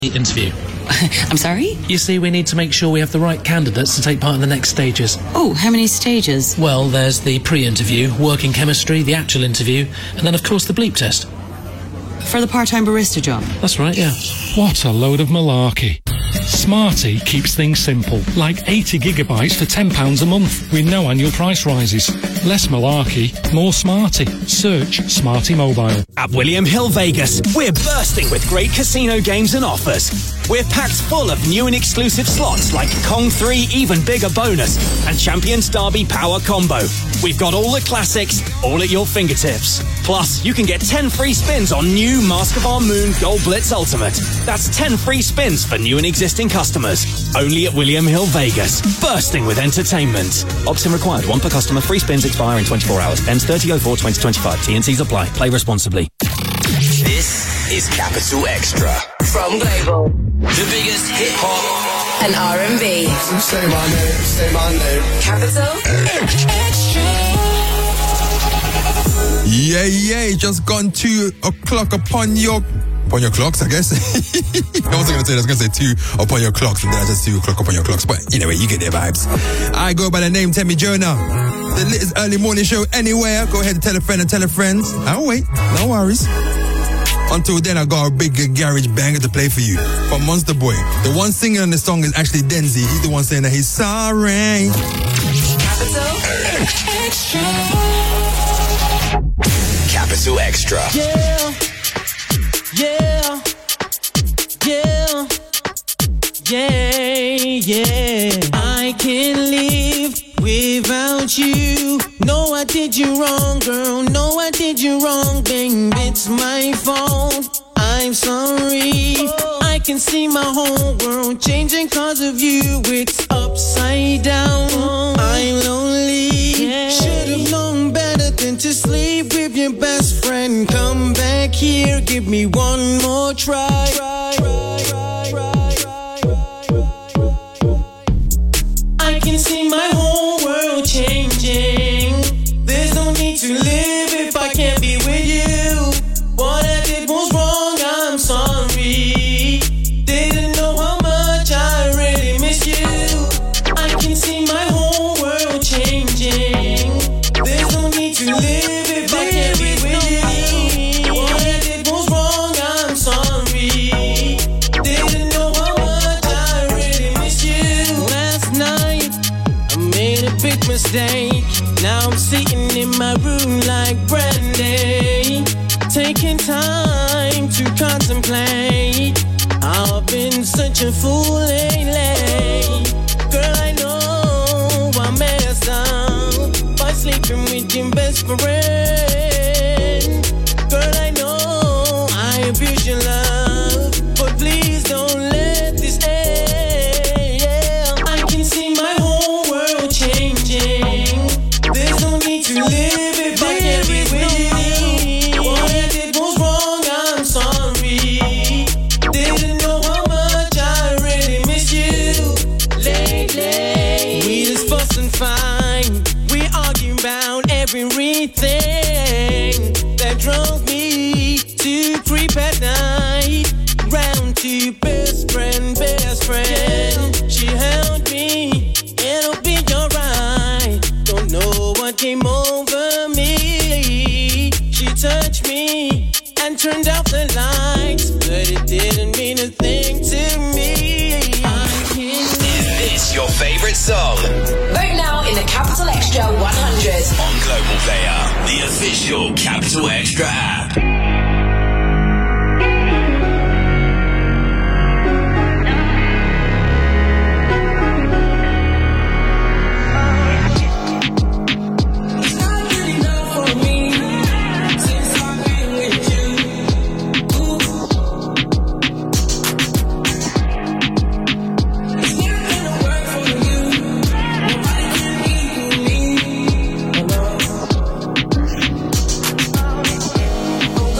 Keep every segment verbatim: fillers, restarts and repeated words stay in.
interview. I'm sorry? You see, we need to make sure we have the right candidates to take part in the next stages. Oh, how many stages? Well, there's the pre-interview, working chemistry, the actual interview, and then, of course, the bleep test. For the part-time barista job? That's right, yeah. What a load of malarkey. Smarty keeps things simple, like eighty gigabytes for ten pounds a month, with no annual price rises. Less malarkey, more Smarty. Search Smarty Mobile. At William Hill Vegas, we're bursting with great casino games and offers. We're packed full of new and exclusive slots like Kong three Even Bigger Bonus and Champions Derby Power Combo. We've got all the classics, all at your fingertips. Plus, you can get ten free spins on new Mask of Our Moon Gold Blitz Ultimate. That's ten free spins for new and existing customers. Only at William Hill Vegas. Bursting with entertainment. Opt-in required. One per customer. Free spins expire in twenty-four hours. Ends thirty oh four twenty twenty-five. T and Cs apply. Play responsibly. This is Capital Extra. From Global. The biggest hip-hop and R and B. Say my name, say my name. Capital Extra. Yeah, yeah, just gone two o'clock upon your... Upon your clocks, I guess. I wasn't going to say that. I was going to say two upon your clocks, and then I just two o'clock upon your clocks. But anyway, you get their vibes. I go by the name Temi Jonah. The latest early morning show anywhere. Go ahead and tell a friend and tell a friend. I'll wait. No worries. Until then, I got a big garage banger to play for you from Monster Boy. The one singing on the song is actually Denzi. He's the one saying that he's sorry. Capital Extra. Capital Extra. Yeah. Yeah, yeah, yeah, yeah. I can't live without you. No, I did you wrong, girl. No, I did you wrong, babe. It's my fault. I'm sorry. I can see my whole world changing cause of you. It's upside down. I'm lonely. Should've known better than to sleep with your best friend. Come back here, give me one more try. I can see my whole world changing. There's no need to live if I can't be with you. What I did was wrong, I'm sorry. Didn't know how much I really miss you. I can see my whole world changing. There's no need to live if I can't be with you. What I did was wrong, I'm sorry. Didn't know how much I really miss you. Last night, I made a big mistake. Now I'm sitting in my room like Brandy, taking time to contemplate. I've been such a fool lately. Girl, I know I messed up by sleeping with your best friend. Girl, I know I abused your love, but please don't let this end. Yeah. I can see my whole world changing. There's no need to live if I can't be with you. What I did was wrong, I'm sorry. Didn't know how much I really miss you. Lately, we just fuss and fight. We argue about everything that drove me to creep at night. Round to best friend, best friend. She held me, it'll be alright. Don't know what came over me. She touched me and turned out the lights, but it didn't mean a thing to me. I can't. Is this your favorite song? Vote now in the Capital Extra one hundred. On Global Player, the official Capital Extra app. Oh,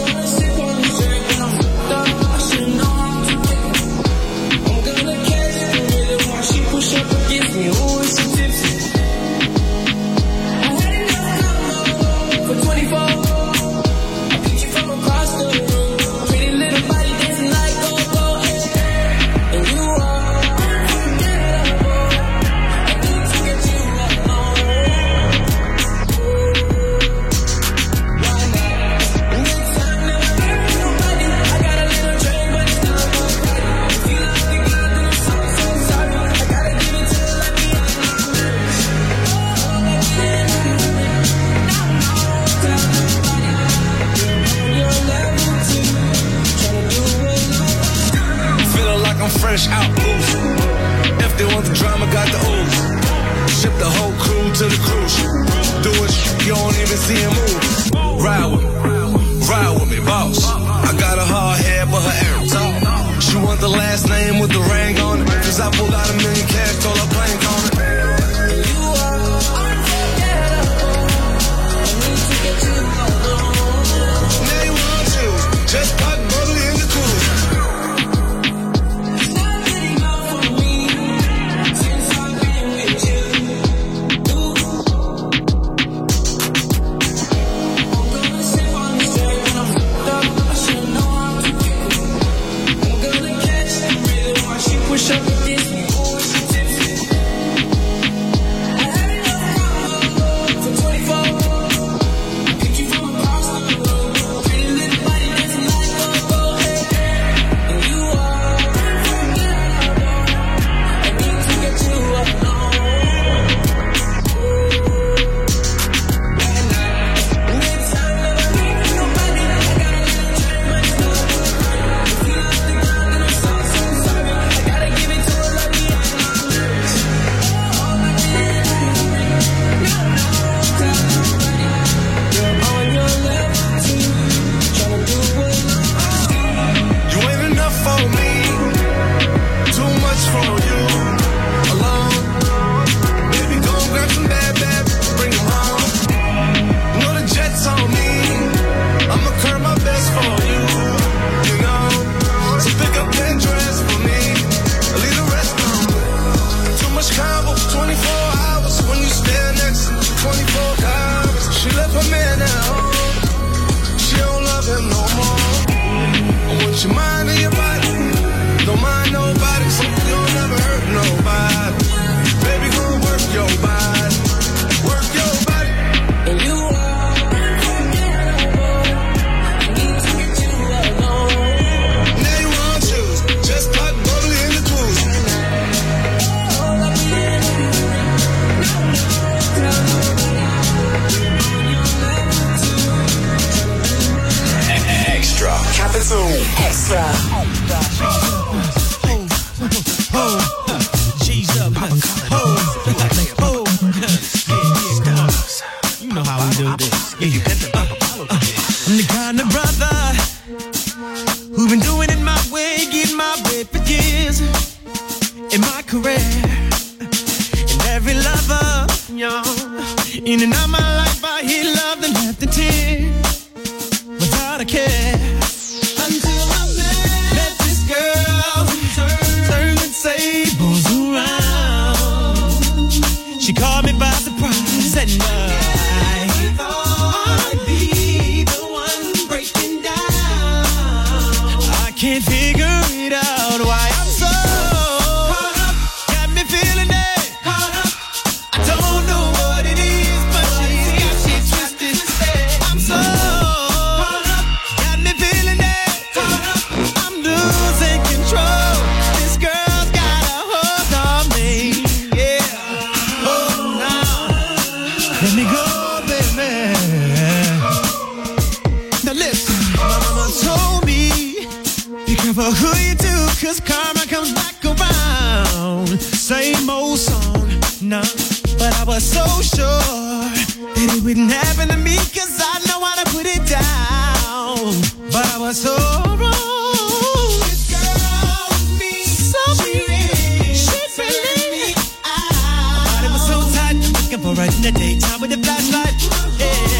I'm fresh out loose. If they want the drama, got the ooze. Ship the whole crew to the cruise. Do it, you don't even see him move. Ride with me, ride with me, boss. I got a hard head, but her air talk. She want the last name with the ring on it. Cause I pulled out a million cash, told her plank on it. You are unforgettable. I need to get you alone. Now you want to, just pop bubbly in the cooler. It's not getting out for me since I've been with you. I'm gonna sip on this day when I'm fucked up. I should know how to do it. I'm gonna catch the rhythm while she push up against me. Oh, she tipsy. I had enough combo for twenty-four. I picked you from across the road. Pretty little body dancing like a boat. And you are unforgettable. I need to get you alone. And next time that I meet nobody, I gotta turn my snow. If you love the ground, then I'm so, so sorry. I gotta give it to a lady I know. All I did, no, no, tell nobody. You're on your level too, tryna do what you ain't enough for me, too much for you, alone. Baby, go grab some bad, bad, bring them home. Know the jet's on me, I'ma curb my best for you, you know. So pick up that dress for me, leave the rest on. Too much combo, twenty-four hours when you stand next to twenty-four hours. She left her man at home, she don't love him no more. I want your mind and your body, don't mind nobody, so you'll never hurt nobody. Baby, go work your body, work your body. And you are unforgettable. I need to get you alone. Now you want you, just pop bubbly in the cruise. All I did, no, no, tell nobody. On your level too. Extra. Capital Extra. G's up, ho, ho, you know how we do this. Yeah, you got the uh, uh, I'm the kind of brother who been doing it my way, getting my way for years in my career. And every lover, y'all, in and out my life, I hear love and left the tears without a care. Until I met this girl who turned, turned the tables around. She caught me by surprise and I thought I'd be the one breaking down. I can't figure it out why I'm so caught up, got me feeling it. Caught up, I don't know what it is, but she's got she twisted. I'm so caught up, got me feeling it. Caught up, I'm losing control. This girl's got a hold on me, yeah. Oh, now let me go, baby. Now listen, my mama told me, be careful who you do, cause karma comes back around. Same old song, nah, but I was so sure that it wouldn't happen to me, cause I know how to put it down. But I was so wrong. This girl with me, so she really, she really, my body was so tight, looking for her in the daytime with the flashlight, yeah.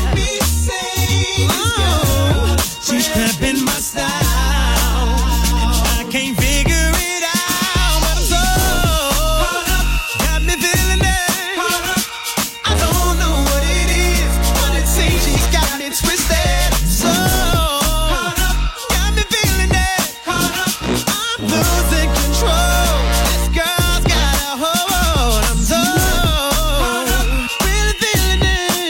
Oh, she's cramping my style, and I can't figure it out, but I'm so caught up, got me feeling it. Caught up, I don't know what it is, but it seems she's got it twisted. So caught up, got me feeling it. Caught up, I'm losing control. This girl's got a hold. I'm so caught up, really feeling it.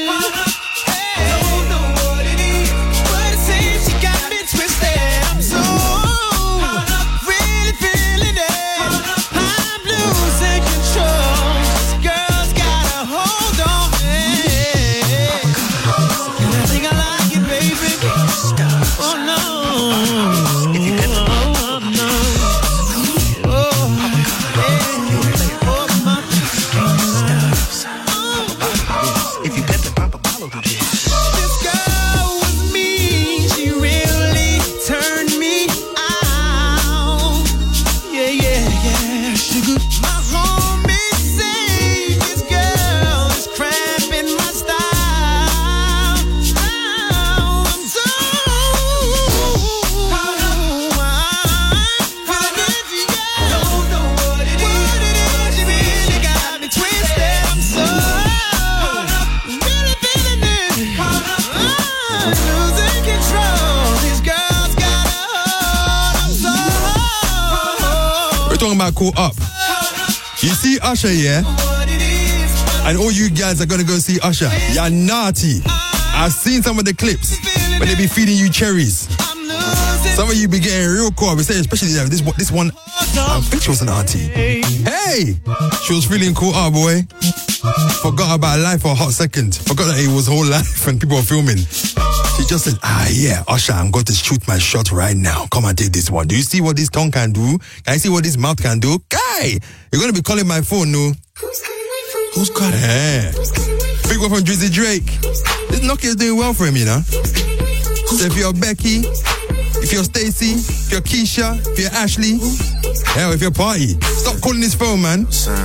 talking about caught up. You see Usher, yeah? And all you guys are gonna go see Usher. You're naughty. I've seen some of the clips where they be feeding you cherries. Some of you be getting real caught up, especially this this one. I think she was an auntie. Hey! She was feeling caught up, boy. Forgot about life for a hot second. Forgot that it was whole life and people were filming. She just said, ah, yeah, Usher, I'm going to shoot my shot right now. Come and take this one. Do you see what this tongue can do? Can you see what this mouth can do? Guy, you're going to be calling my phone, no? Who's calling my phone? Who's calling? Yeah. Who's calling my phone? Big one from Drizzy Drake. This Nokia's doing well for him, you know? So if you're Becky, if you're Stacy, if you're Keisha, if you're Ashley, hell, if you're Party, stop calling his phone, man.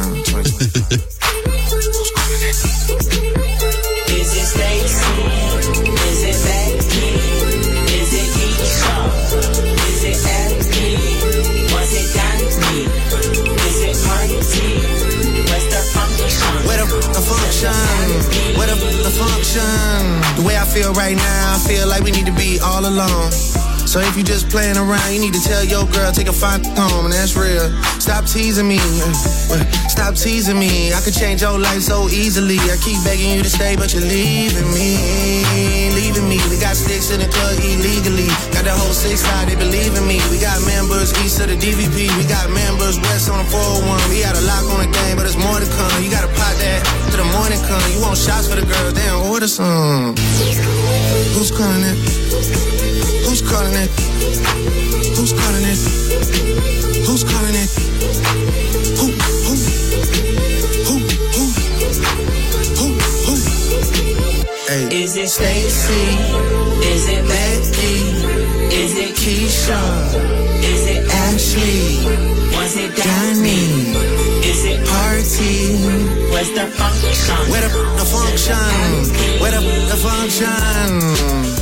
Is it Stacy? Is it Becky? Is it Keisha? Is it Ashley? Was it Danny? Is it Party? Where's the function? Where the, the function? Where the, the function? The way I feel right now, I feel like we need to be all alone. So if you just playing around, you need to tell your girl, take a fine home, and that's real. Stop teasing me, stop teasing me. I could change your life so easily. I keep begging you to stay, but you're leaving me, leaving me. We got sticks in the club illegally. Got the whole six side, they believe in me. We got members east of the D V P. We got members west on the four oh one. We got a lock on the game, but there's more to come. You gotta pot that till the morning come. You want shots for the girls, damn, order some. Who's calling it? Who's calling it? Who's calling it? Who's calling it? Who, who? Who, who? Who, who? Hey. Is it Stacy? Is it Becky? Is it Keisha? Is it Ashley? Was it Danny? Is it Party? Where's the function? Where the, the function? Where the, the function?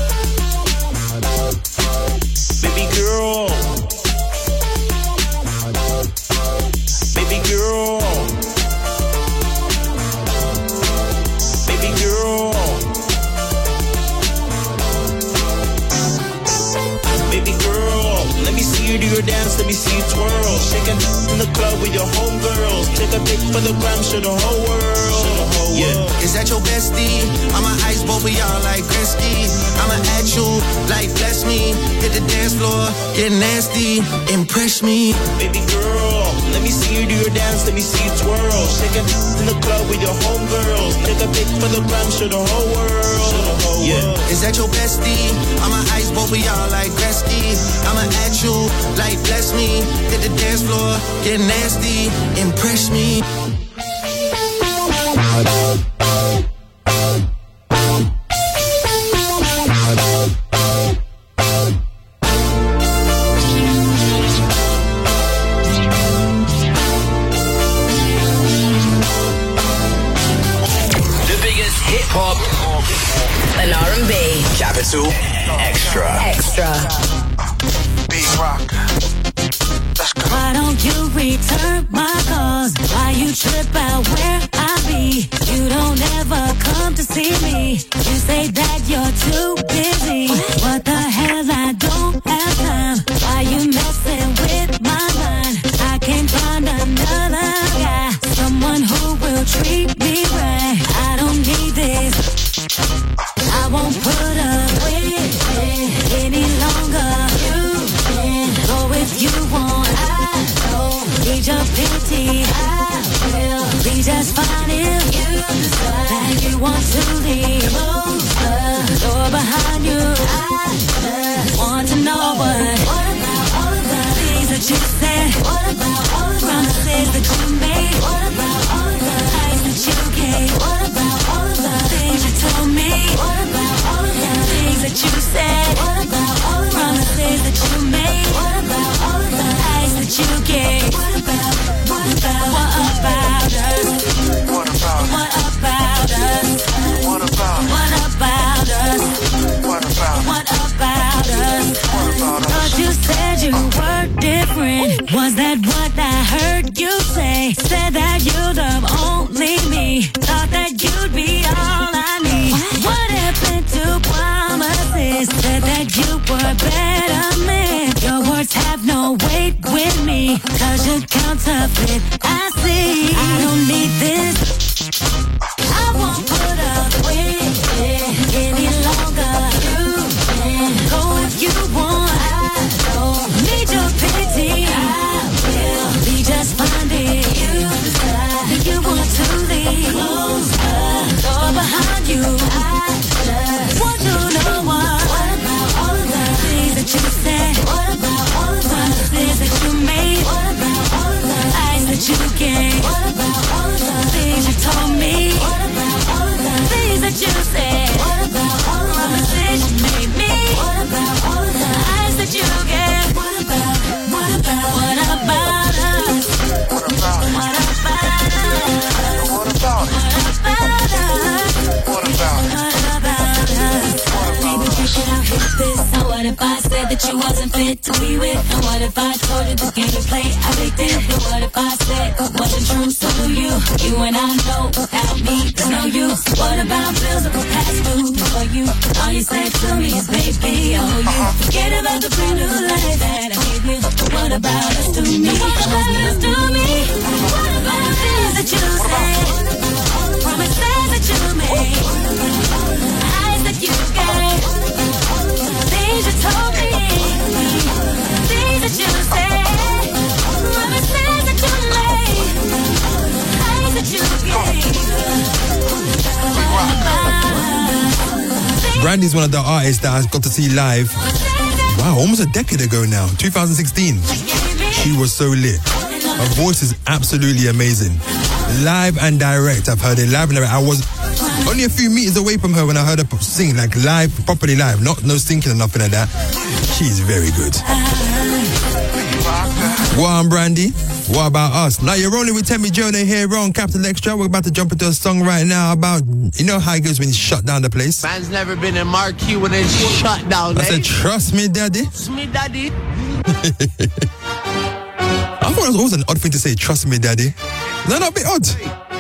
Baby girl, baby girl, baby girl, baby girl. Let me see you do your dance, let me see you twirl. Shaking in the club with your homegirls. Take a pic for the gram, show the whole world. Yeah. Is that your bestie? I'ma ice both of y'all like Gretzky. I'ma at you like bless me. Hit the dance floor, get nasty, impress me. Baby girl, let me see you do your dance, let me see you twirl. Shaking in the club with your homegirls. Take a pic for the gram, show the whole world. The whole yeah. World. Is that your bestie? I'ma ice both of y'all like Gretzky. I'ma at you like bless me. Hit the dance floor, get nasty, impress me. And R and B. Capital Extra. Extra. B-Rock. Let's go. Why don't you return my calls? Why you trip out where I be? You don't ever come to see me. You say that you're too busy. What the hell, I don't have time. Why you messing with my mind? I can't find another guy, someone who will treat me right. I don't need this. I won't put up with it any longer. You can go if you want. I don't need your pity. I will be just fine if you decide that you want to leave. Close the door behind you. I just want to know what. What about all of the things that you said? What about all of the promises that you made? What about all of the lies that you gave? What about all of the things you told me? What about all of the things that you said? What about all of the promises that you made? What about all of the lies that you gave? What about, what about, what about us? What about, what about us? What about, what about us? What about, what about us? What about us? Thought you said you were different. Was that what I heard you say? Said that you love only me. Thought that you'd be all I need. What happened to promises? Said that you were a better man. Your words have no weight with me. me, cause you're counterfeit. I see, I don't need this. I won't put up with it any longer. You can go if you want. I don't need your pity. I will be just fine. You decide you want to leave. Close the door behind you. I just want to know what. What about all of the things that you said? What about all of the promises that you made? What about all of the lies that you gave? What about all of the things you told me? What about all of the things that you said? What about all of the promises you made me? What about all of the lies that you gave? What about, what about, what about us? What about, what about us? What about, what about us? What about, what about us? Maybe you should have hit this. Now what if I said that you wasn't fit to be with? And what if I told you the game you play I addicted? And what if I said it wasn't true? So do you? You and I know without me there's no use. What about bills that were past due for you? All you said to me is baby, oh you forget about the brand new life that I gave you. What about us to me? What about us to me? What about things that you said? Promises that you made? Lies that you gave? Things you told me? Things that you said? Promises that you made? Lies that you gave? Brandy's one of the artists that I got to see live. Wow, almost a decade ago now, two thousand sixteen. She was so lit. Her voice is absolutely amazing. Live and direct, I've heard it live and direct. I was only a few meters away from her when I heard her sing, like live, properly live, not no syncing or nothing like that. She's very good. What on, Brandy? What about us? Now you're rolling with Temi Jonah here on Capital Extra. We're about to jump into a song right now about, you know how it goes when you shut down the place? Man's never been in marquee when it's shut down. I eh? said, trust me, daddy. Trust me, daddy. I thought it was always an odd thing to say, trust me, daddy. Is that not a bit odd?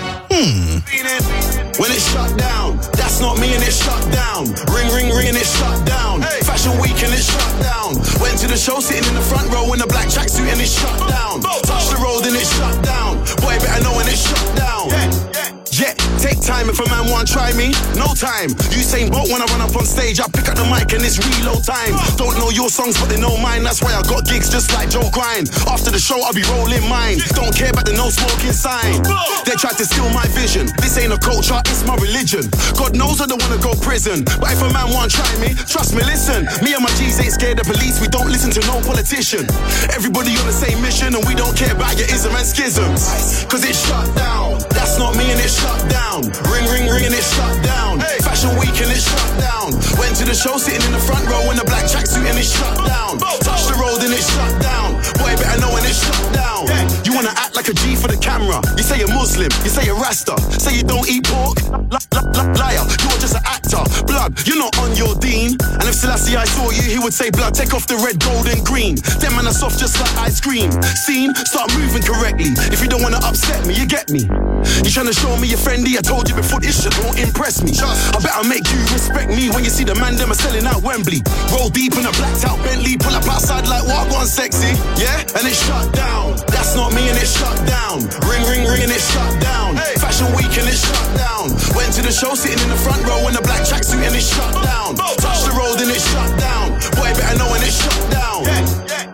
Hmm. When it's shut down, that's not me and it's shut down. Ring, ring, ring and it's shut down. Hey. Fashion week and it's shut down. Went to the show sitting in the front row in a black tracksuit and it's shut down. Touch the road and it's shut down. Boy, better know when it's shut down. Yeah, yeah. Yeah, take time if a man want try me. No time. Usain Bolt when I run up on stage, I pick up the mic and it's reload time. Don't know your songs but they know mine. That's why I got gigs just like Joe Grind. After the show I'll be rolling mine. Don't care about the no smoking sign. They tried to steal my vision. This ain't a culture, it's my religion. God knows I don't wanna go prison, but if a man want try me, trust me, listen. Me and my G's ain't scared of police. We don't listen to no politician. Everybody on the same mission and we don't care about your ism and schisms. Cause it's shut down. That's not me and it's shut down. Ring, ring, ring and it's shut down. Hey. Fashion week and it's shut down. Went to the show sitting in the front row in a black tracksuit and it's shut down. Touch the road and it's shut down. Boy, better know when it's shut down. Yeah. You wanna act like a G for the camera. You say you're Muslim, you say you're Rasta. Say you don't eat pork. L- l- l- liar, you're just an actor. Blood, you're not on your dean. And if Selassie I saw you, he would say, blood, take off the red, gold and green. Them man are soft just like ice cream. Scene, start moving correctly. If you don't wanna upset me, you get me. You tryna show me you're friendly? I told you before, this shit won't impress me. I better make you respect me when you see the man them are selling out Wembley. Roll deep in a blacked out Bentley, pull up outside like what one sexy, yeah? And it's shut down. That's not me and it's shut down. Ring, ring, ring and it's shut down. Hey. Fashion week and it's shut down. Went to the show sitting in the front row in a black tracksuit and it's shut down. Touch the road and it's shut down. Boy, better know when it's shut down. Yeah, yeah.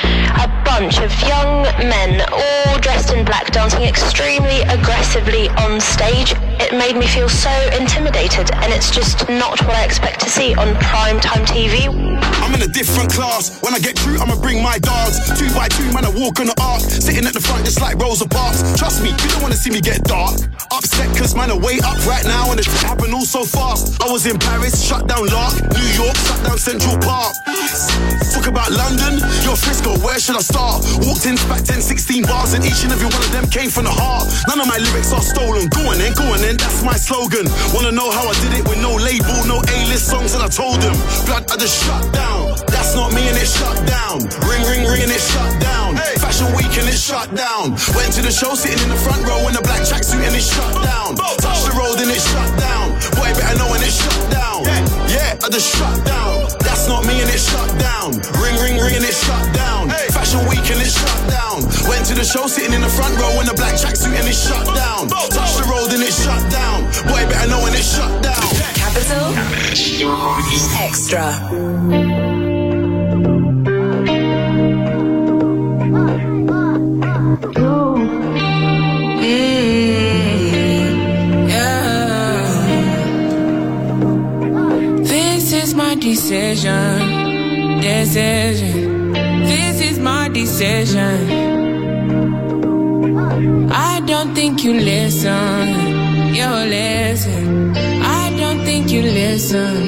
A bunch of young men, all dressed in black, dancing extremely aggressively on stage. It made me feel so intimidated, and it's just not what I expect to see on primetime T V. I'm in a different class. When I get through, I'ma bring my dogs. Two by two, man, I walk on the arc. Sitting at the front just like Rosa Parks. Trust me, you don't wanna see me get dark. Upset cause man, I way up right now and it happen all so fast. I was in Paris, shut down Lark. New York, shut down Central Park. Talk about London, you're Frisco, where should I start? Walked in, back ten, sixteen bars and each and every one of them came from the heart. None of my lyrics are stolen. Go on then, go on then, that's my slogan. Wanna know how I did it with no label, no A-list songs, and I told them, blood, I just shut down. That's not me and it's shut down. Ring, ring, ring and it's shut down. Hey. Fashion week and it's shut down. Went to the show sitting in the front row in a black tracksuit and it's shut down. Touch the road and it's shut down. Boy, better know when it's shut down. Yeah, yeah. I just shut down. That's not me and it shut down. Ring, ring, ring and it shut down. Fashion week and it shut down. Went to the show sitting in the front row in a black tracksuit and it shut down. Touched the road and it shut down. Boy, better know when it shut down. Capital Extra. Decision, decision. This is my decision. I don't think you listen. You listen. I don't think you listen.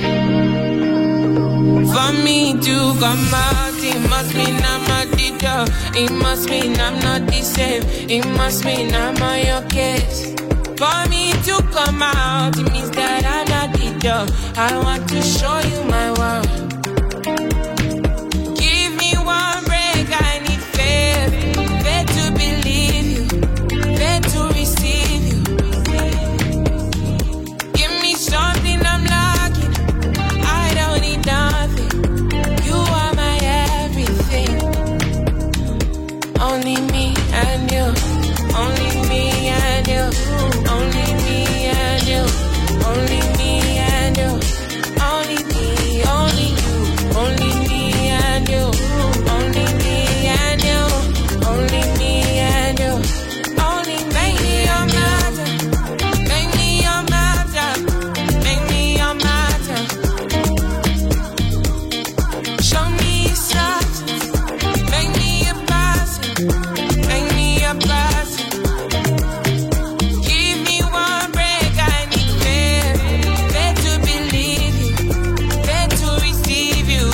For me to come out, it must mean I'm a detail. It must mean I'm not the same. It must mean I'm on your case. For me to come out, it means that I'm not the dog. I want to show you my world. Give me one break, I need faith. Faith to believe you, faith to receive you. Give me something I'm lacking. I don't need nothing. You are my everything. Only me and you. Only me and you. Only me and you. Only me and you. Only me, only you. Only me and you. Only me and you. Only me and you. Only make me your matter. Make me your matter. Make me your matter. Show me something. Make me a person. Make me a person. Give me one break, I need faith. Faith to believe you. Faith to receive you.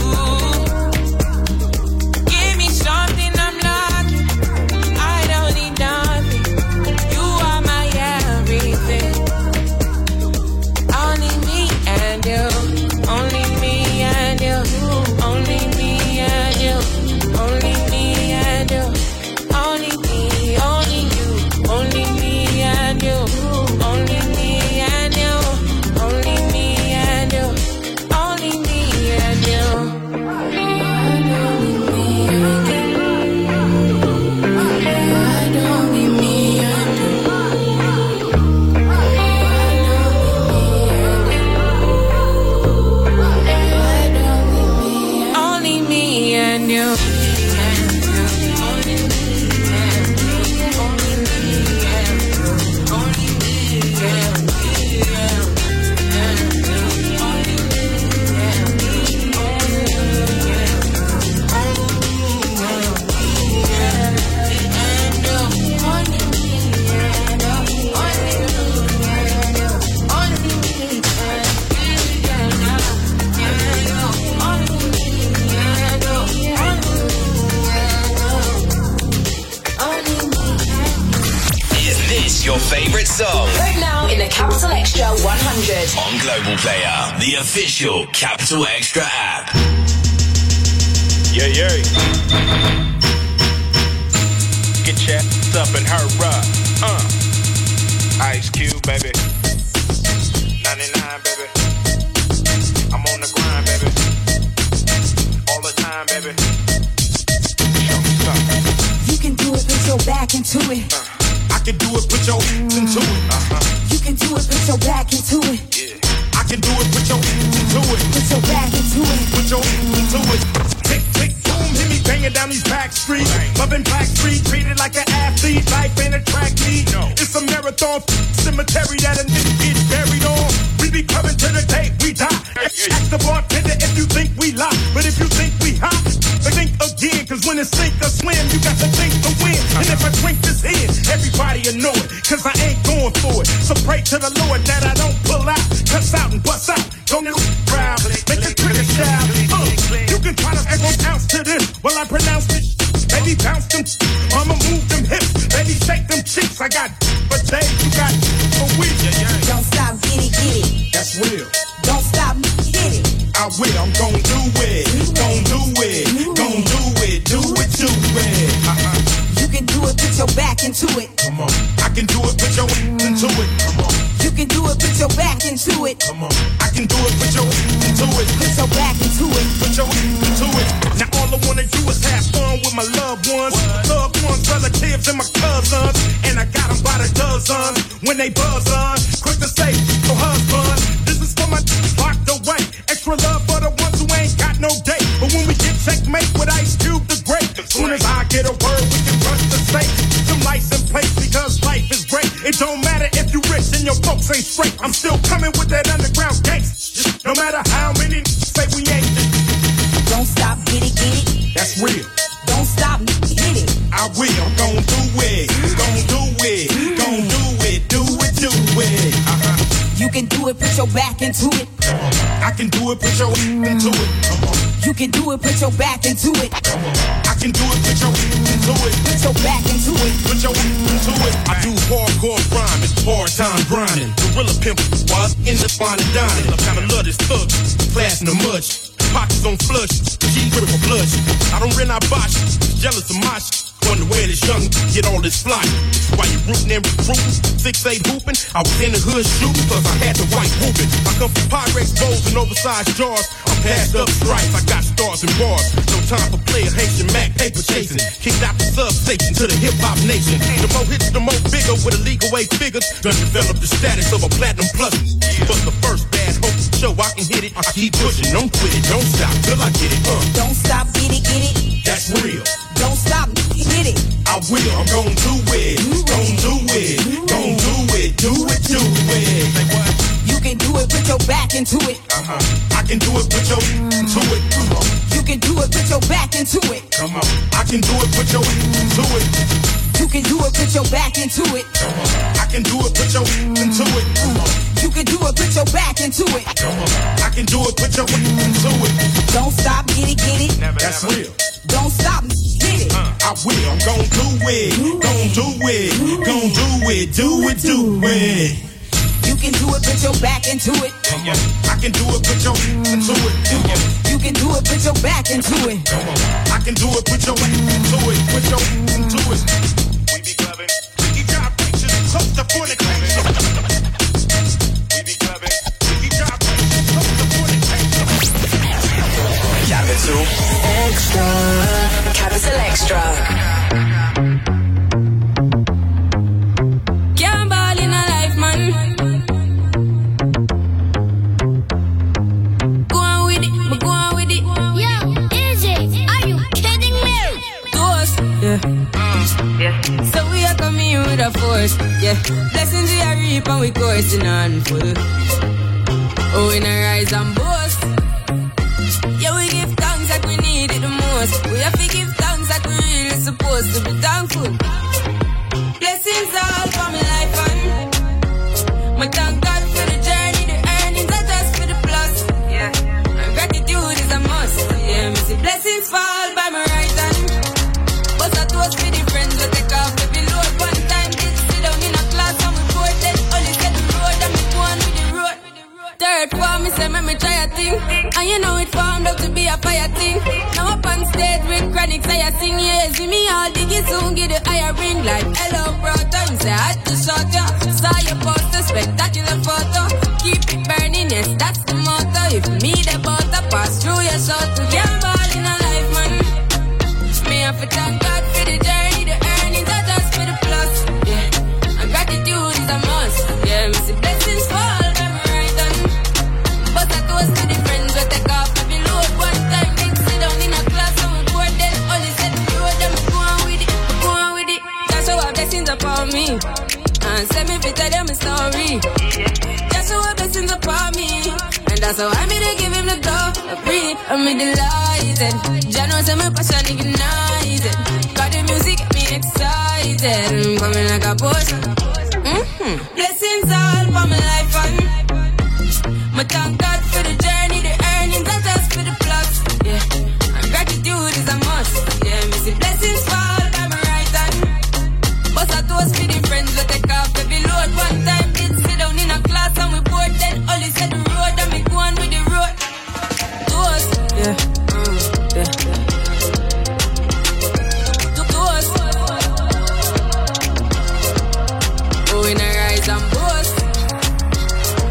Give me something I'm lacking. I don't need nothing. You are my everything. Only me and you. Only me and you. Only me and you. Only me and you. Only me, only you. Only me and you. Only me and you. Only me and you. Only me and you. Only me and you. Is this your favorite song? Vote now in the Capital Extra one hundred. On Global Player, the official Capital Extra app. Yeah, yeah. Get your ass up and hurry up. Uh. Ice Cube, baby. ninety-nine, baby. I'm on the grind, baby. All the time, baby. Show me something. You can do it, put your back into it. Uh. I can do it, put your hands into it. Uh-huh. You can do it, put your back into it. Yeah. I can do it, put your hands into it. Put your back into it. Put your hands into it. Tick, tick, boom, hit me banging down these back streets. Loving Black Street, treated like an athlete. Life ain't a track meet. No. It's a marathon cemetery that a nigga get buried on. We be coming to the day we die. Ask the bartender if you think we lie. But if you think we hot, think again. Cause when it's sink or swim, you got to think to win. And if I drink this in, everybody will know it. Cause I ain't going for it. So pray to the Lord that I don't pull out. Cuss out and bust out. Don't get proud. Make the trigger shout. Uh, you can try to echo ounce to this. Well, I pronounce it. Baby, bounce them. I'ma move them hips. Baby, shake them cheeks. I got but they you got for we. Don't stop, get it, get it. That's real. Don't stop, get it. I will, I'm gon' do it. Gon' do it. Gon' do it. Do it, do it. Uh-uh. You can do it, put your back into it. Come on. I can do it, put your hands into it. Come on. You can do it, put your back into it. Come on, I can do it, put your into it. Put your back into it. Put your into it. Now all I wanna do is have fun with my loved ones, loved ones, relatives, and my cousins. And I got them by the dozens when they buzz on. Quick to say, your husband, this is for my locked away. Extra love for the ones who ain't got no date. But when we get checkmate with Ice Cube the Great, as soon as I get a word, we can rush the safe. Some license plates because life is great. It don't matter if you rich and your folks ain't straight. I'm still coming with that underground gangsta. No matter how many say we ain't. Don't stop, get it, get it. That's real. Don't stop, hit it. I will, gon' do it, gon' do it, gon' do it, do it, do it. Uh-huh. You can do it, put your back into it. I can do it, put your into it. Come on. You can do it, put your back into it. Come on. I can do it, put your into it. Put your back into it. Put your into it. I do hardcore rhyming, hard time grinding. Gorilla pimp was in the fine and dining. I kinda love this thug, class in the much. Pockets on flush, G grip for blush. I don't rent, I botch, jealous of my shit. Wonder where this young get all this fly. While you rootin' and recruitin', six eight hoopin', I was in the hood shootin' cause I had the white whoopin'. I come from Pyrex bowls and oversized jars. I'm passed up stripes, I got stars and bars. No time for player Haitian Mac paper chasing. Kicked out the substation to the hip hop nation. The more hits, the more bigger with illegal way figures. Done develop the status of a platinum plus. But the first bad hope show I can hit it. I keep pushing, don't quit it, don't stop till I get it. Uh. Don't stop, get it, get it. That's real. Don't stop, hit it. I will, I'm gon' do it, gon' do it, gon' do it, do it, do it. Say what? You can do it, put your back into it. Uh-huh. I can do it, put your into it. Come on. You can do it, put your back into it. Come on. I can do it, put your into it. You can do it, put your back into it. Come on. I can do it, put your into it. Come on. You can do it, put your back into it. Come on. I can do it, put your into it. Don't stop, get it, get it. Never, That's never. real. Don't stop, get it. Uh, I will, I'm gon' do it, gon' do it, gon' do it, do it, do it. You can do it, put your back into it. Come on. I can do it, put your into it. Come on. You can do it, put your back into it. Come on. I can do it, put your into it, put your into it. We be clubbing. We got pictures close to fornication. We be clubbing. We got pictures close to fornication. Capital Extra. Capital Extra. Can't ball in a life, man. Go on with it, but go on with it. Yo, Izzy, are you kidding me? Toast, yeah. Mm, yeah. So we are coming here with a force, yeah. Blessings we are reap and we coursing on full. Oh, we not rise and boast. Yeah, we give thanks like we need it the most. We have to give thanks like we really supposed to be thankful. Blessings all for my life and my thank God for the journey, the earnings are just for the plus. Yeah, and gratitude is a must. Yeah, me see blessings fall by my right hand. But I toast for the friends we take off every load. One time did sit down in a class and we both let only get the road and me go on with the road. Third form, me say, make me try a thing. And you know it formed up to be a fire thing. Now up on stage with chronic, say I sing, yeah. See me all diggy soon, get the higher ring. Like, hello, brother, you say, I had to shot ya. Saw your poster, spectacular photo. Keep it burning, yes, that's the motto. If me the butter pass through your shot to get ball in a life, man. Me have to thank God for the journey, the earnings are just for the plus. Yeah, and gratitude is a must. Yeah, me see blessings fall. To the friends we take off every load. One time did sit down in a class and we bored then only said the road and we go on with it, we go on with it. That's how our blessings upon me. And send me to tell them a story. That's how our blessings upon me. And that's how I made to give him the glory. I'm delighted. Jah knows I'm a passion ignited. Got the music get me excited. I'm coming like a potion. Mm-hmm. Blessings all for my life and my thank God for the journey, the earnings are just for the plus. Yeah, and gratitude is a must. Yeah, me see blessings fall by my right hand. But I toast for the friends we take off every load. One time did sit down in a class and we bored then only said the road and me go on with the road. Toast, yeah, mm, yeah, yeah. Toast. Oh, in a rise and boast.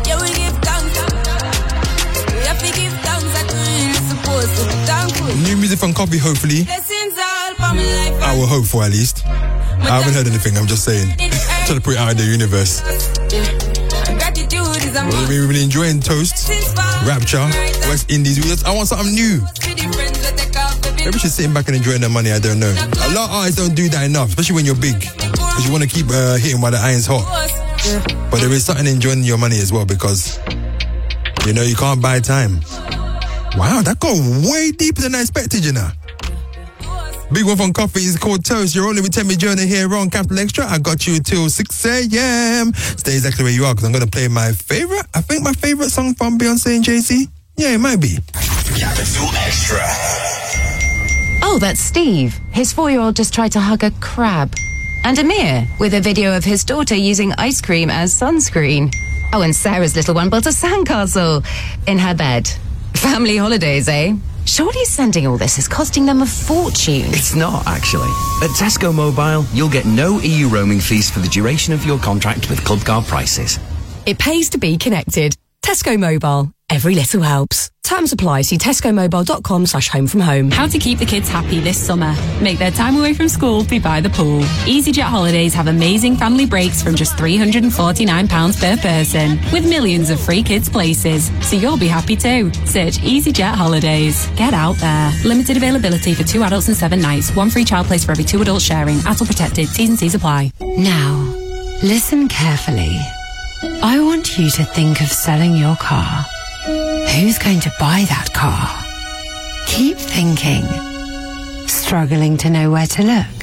coffee, hopefully. Blessings all for my life. I will hope for at least. I haven't heard anything, I'm just saying. Trying to put it out in the universe. Gratitude is a Well, we've been enjoying Toast, Rapture, West Indies. We just, I want something new. Maybe she's sitting back and enjoying their money, I don't know. A lot of artists don't do that enough, especially when you're big. Because you want to keep uh, hitting while the iron's hot. But there is something enjoying your money as well, because, you know, you can't buy time. Wow, that got way deeper than I expected, you know. Big one from Coffee is called Toast. You're only with Temi Journey here on Capital Extra. I got you till six a.m. Stay exactly where you are, because I'm going to play my favorite, I think my favorite song from Beyonce and Jay-Z. Yeah, it might be. Capital Extra. Oh, that's Steve. His four-year-old just tried to hug a crab. And Amir, with a video of his daughter using ice cream as sunscreen. Oh, and Sarah's little one built a sandcastle in her bed. Family holidays, eh? Surely sending all this is costing them a fortune. It's not, actually. At Tesco Mobile, you'll get no E U roaming fees for the duration of your contract with Club Card Prices. It pays to be connected. Tesco Mobile. Every little helps. Terms apply. See tescomobile.com slash home from home. How to keep the kids happy this summer. Make their time away from school be by the pool. EasyJet Holidays have amazing family breaks from just three hundred forty-nine pounds per person, with millions of free kids places. So you'll be happy too. Search EasyJet Holidays. Get out there. Limited availability for two adults and seven nights. One free child place for every two adults sharing. Adult protected. T's and C's apply. Now, listen carefully. I want you to think of selling your car. Who's going to buy that car? Keep thinking. Struggling to know where to look?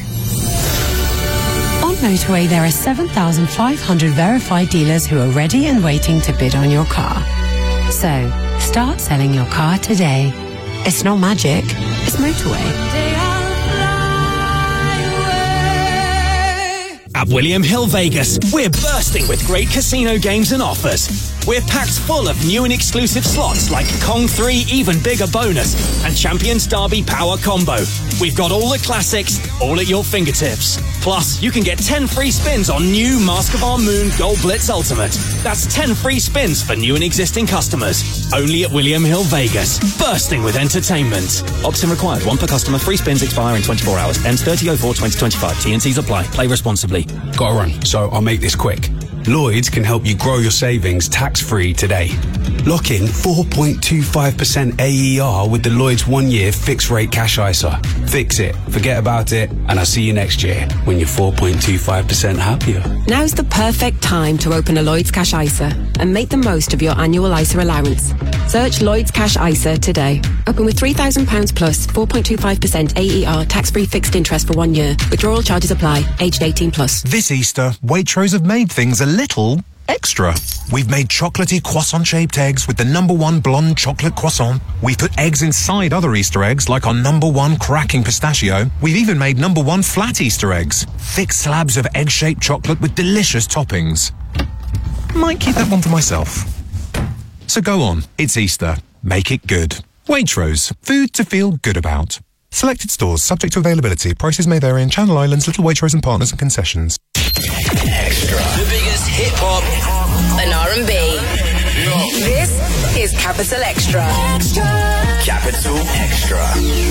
On Motorway, there are seven thousand five hundred verified dealers who are ready and waiting to bid on your car. So, start selling your car today. It's not magic, it's Motorway. At William Hill Vegas, we're bursting with great casino games and offers. We're packed full of new and exclusive slots like Kong three Even Bigger Bonus and Champions Derby Power Combo. We've got all the classics, all at your fingertips. Plus, you can get ten free spins on new Mask of Our Moon Gold Blitz Ultimate. That's ten free spins for new and existing customers. Only at William Hill Vegas, bursting with entertainment. Opt-in required. One per customer. Free spins expire in twenty-four hours. Ends thirty oh four twenty twenty-five. T and C's apply. Play responsibly. Gotta run, so I'll make this quick. Lloyds can help you grow your savings tax-free today. Lock in four point two five percent A E R with the Lloyds one-year fixed-rate cash I S A. Fix it, forget about it, and I'll see you next year when you're four point two five percent happier. Now's the perfect time to open a Lloyds Cash I S A and make the most of your annual I S A allowance. Search Lloyds Cash I S A today. Open with three thousand pounds plus, four point two five percent A E R tax-free fixed interest for one year. Withdrawal charges apply. Aged eighteen plus. This Easter, Waitrose have made things a little extra. We've made chocolatey croissant-shaped eggs with the number one blonde chocolate croissant. We've put eggs inside other Easter eggs, like our number one cracking pistachio. We've even made number one flat Easter eggs. Thick slabs of egg-shaped chocolate with delicious toppings. Might keep that one to myself. So go on, it's Easter. Make it good. Waitrose, food to feel good about. Selected stores, subject to availability. Prices may vary in Channel Islands, Little Waitrose and Partners and concessions. Extra. The biggest hip hop and R and B. This is Capital Extra. Extra. Capital Extra.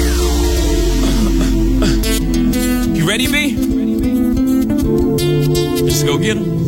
You ready, B? Let's go get 'em.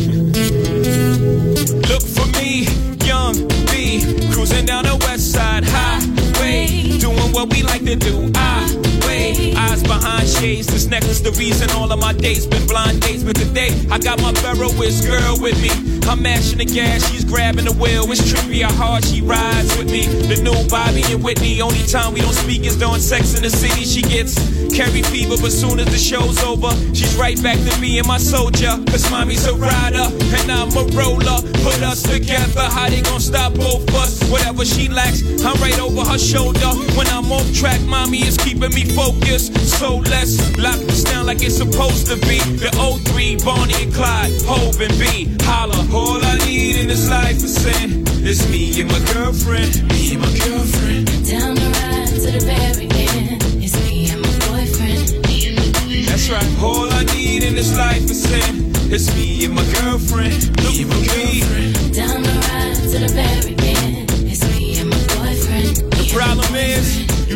Look for me, young B, cruising down the west side highway, doing what we like to do. I wait, eyes behind shades. This necklace the reason all of my dates been blind dates. But today I got my Ferroist girl with me. I'm mashing the gas, she's grabbing the wheel. It's trippy how hard she rides with me. The new Bobby and Whitney. Only time we don't speak is during Sex in the City. She gets carry fever, but soon as the show's over, she's right back to me and my soldier. Cause mommy's a rider and I'm a roller. Put us together, how they gon' stop both us? Whatever she lacks, I'm right over her shoulder. When I'm off track, mommy is keeping me focused. So let's lock this down like it's supposed to be. The oh three, Bonnie and Clyde, Hov and B. Holla, all I need in this life is sin. It's me and my girlfriend, me and my girlfriend. Down the ride to the very end. It's me and my boyfriend, me and my boyfriend. That's right, all I need in this life is sin. It's me and my girlfriend, me and my girlfriend. Down the ride to the very end. It's me and my boyfriend. The problem is, you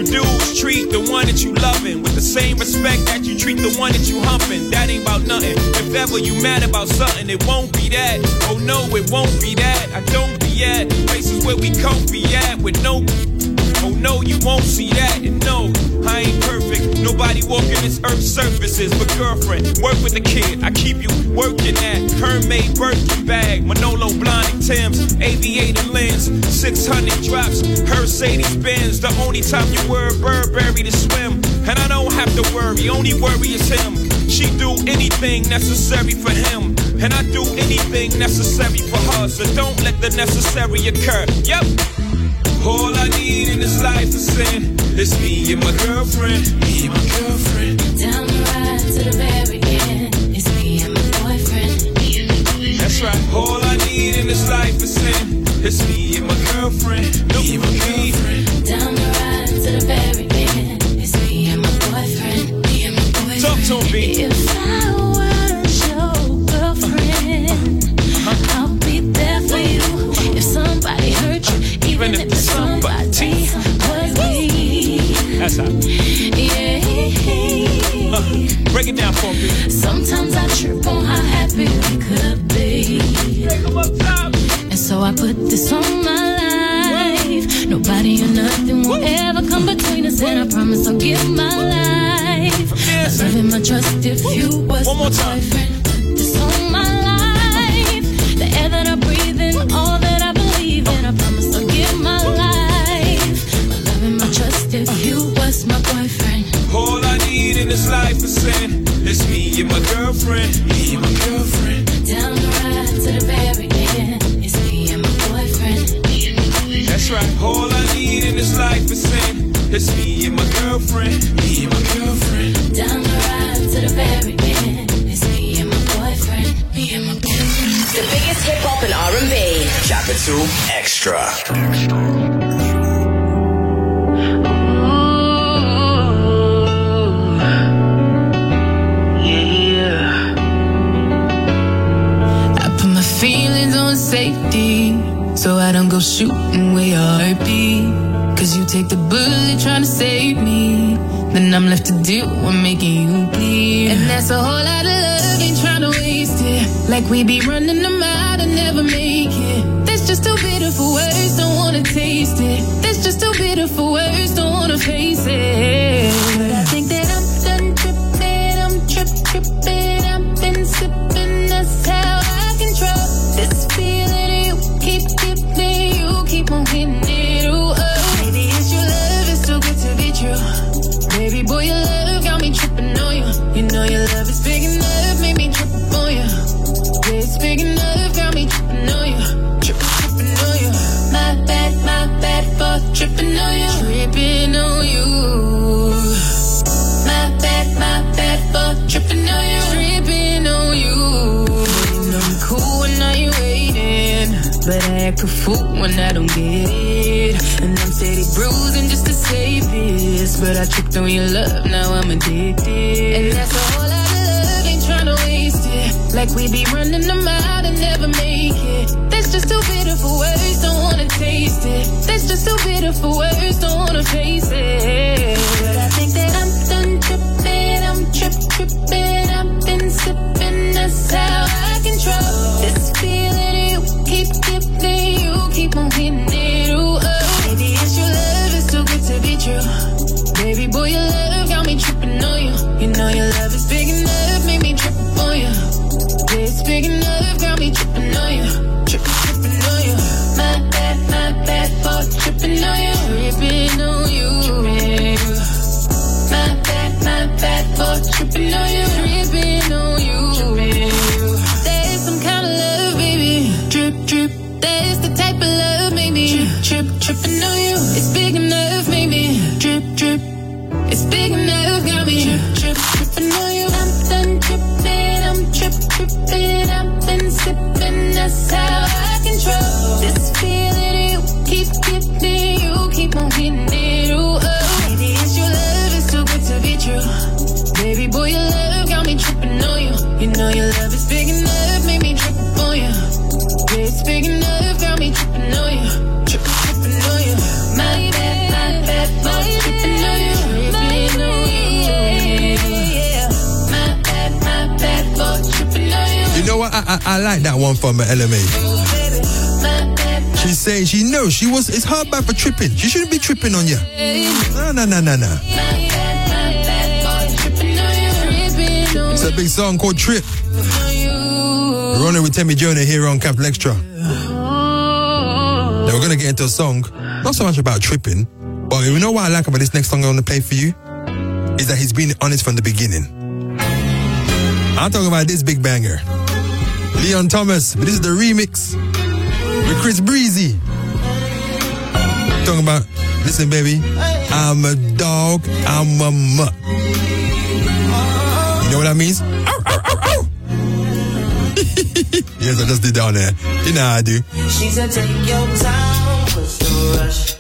dudes treat the one that you loving with the same respect that you treat the one that you humping. That ain't about nothing. If ever you mad about something, it won't be that. Oh no, it won't be that. I don't be at places where we comfy at with no. Oh no, you won't see that. And no, I ain't perfect. Nobody walking this earth's surfaces. But girlfriend, work with the kid. I keep you working at Hermès Birkin bag, Manolo Blahnik Tim's, aviator lens, six hundred drops, Mercedes Benz. The only time you wear Burberry to swim. And I don't have to worry, only worry is him. She do anything necessary for him, and I do anything necessary for her. So don't let the necessary occur. Yep. All I need in this life is sin. It's me and my girlfriend. Me and my girlfriend. Down the ride to the very end. It's me and my boyfriend. Me and my boyfriend. That's right. All I need in this life is sin. It's me and my girlfriend. Me and my girlfriend. Down the ride to the very end. It's me and my boyfriend. Me and my boyfriend. Talk to him, B. If I weren't your girlfriend, uh-huh. I'll be there for you. If somebody hurt you, even if it's somebody was me. That's how. Yeah. Uh, break it down for me. Sometimes I trip on how happy we could be. And so I put this on my life. Nobody or nothing will ever come between us, and I promise I'll give my life. My love and my trust if you was my boyfriend. Put this on my life. The air that I breathe in, all that I believe in, I promise I'll give my life. My love and my trust if you was my boyfriend. All I need in this life is sin. It's me and my girlfriend. Me and my girlfriend. Down the ride to the very end. It's me and my boyfriend. Me and my boyfriend. That's right. All I need in this life is sin. It's me and my girlfriend. Me and my girlfriend. Down the ride to the very end. It's me and my boyfriend. Me and my boyfriend. The biggest hip hop and R and B. Capital Extra. Feelings on safety, so I don't go shooting where your heart be. Cause you take the bullet trying to save me, then I'm left to deal with making you bleed. And that's a whole lot of love, ain't trying to waste it. Like we be running them out and never make it. That's just too bitter for words, don't wanna taste it. That's just too bitter for words, don't wanna face it. But I think that I'm done tripping, I'm trip tripping, I've been sipping, that's how I control this feeling you keep giving, you keep on hitting it, ooh, oh. Maybe it's your love, it's too good to be true. Baby boy, your love got me tripping on you. You know your love is big enough, made me trip on you. Yeah, it's big enough, got me tripping on you. Tripping, tripping on you. My bad, my bad for tripping on you. Tripping on you. My bad, my bad for tripping on you. Tripping on you. I'm cool when I ain't waiting, but I act a fool when I don't get it. And I'm steady bruising just to save this, but I tripped on your love, now I'm addicted. And that's a whole lot of love, ain't tryna waste it. Like we be running them out and never make it. That's just too bitter for words, don't wanna taste it. That's just too bitter for words, don't wanna face it. But I think that I'm done tripping, I'm trip tripping, I've been sipping, that's how I control this feeling you keep giving, you keep on hitting it, ooh, oh. Maybe it's your love, it's too good to be true. Baby boy, your love got me tripping on you. You know your love is big enough, made me trip on you. Yeah, it's big enough, got me tripping on you. Tripping, tripping on you. My bad, my bad for tripping on you. Tripping on you. My bad, my bad for tripping on you. Tripping on you. There's some kind of love, baby. Drip, drip. There's the type of love, maybe. Trip, trip, tripping on you. It's big enough, maybe. Drip, drip. It's big enough, got me. Trip, trip, tripping on you. I'm done tripping, I'm trip, tripping. I've been sipping, that's how I control this feeling you keep giving, you keep on hitting it, ooh, oh. Maybe it's your love, it's too good to be true. Baby boy, your love got me tripping on you. You know your love is big enough, made me trip on you. Yeah, it's big enough, got me tripping on you. Tripping, tripping on you. My bad, my bad, for tripping on you. know what? I, I, I like that one from L M A. She's saying she knows she was. It's her bad for tripping. She shouldn't be tripping on you. No, no, no, no, no. It's a big song called Trip. We're running with Temi Jonah here on Capital Extra. Now we're gonna get into a song, not so much about tripping, but you know what I like about this next song I want to play for you? Is that he's been honest from the beginning. I'm talking about this big banger. Leon Thomas, but this is the remix with Chris Breezy. Talking about, listen baby, I'm a dog, I'm a mutt. You know what that means? Ow, ow, ow, ow. Yes, I just did down there. You know how I do. She said take your time, what's the rush?